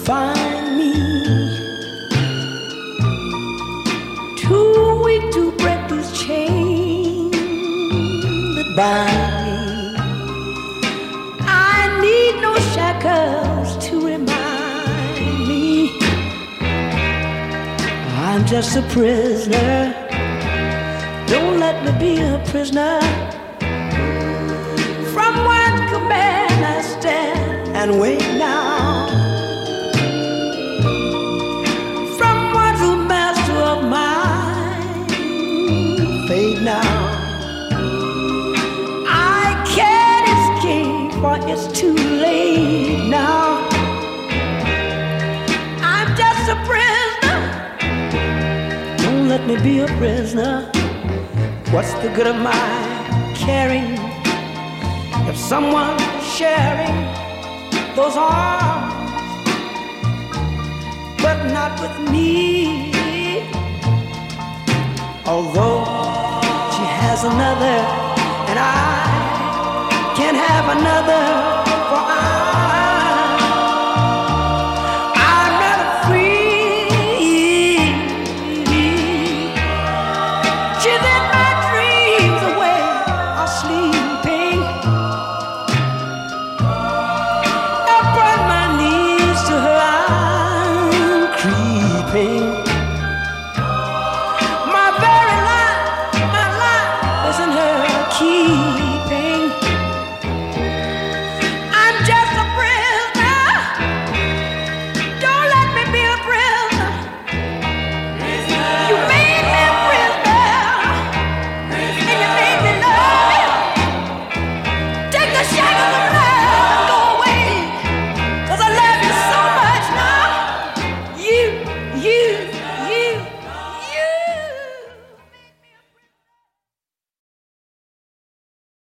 bind me, too weak to break this chain that bind me. I need no shackles to remind me I'm just a prisoner. Don't let me be a prisoner. From one command I stand and wait now. From one true master of mine, fade now. I can't escape, for it's too late now. I'm just a prisoner. Don't let me be a prisoner. What's the good of my caring if someone's sharing those arms, but not with me? Although she has another and I can't have another,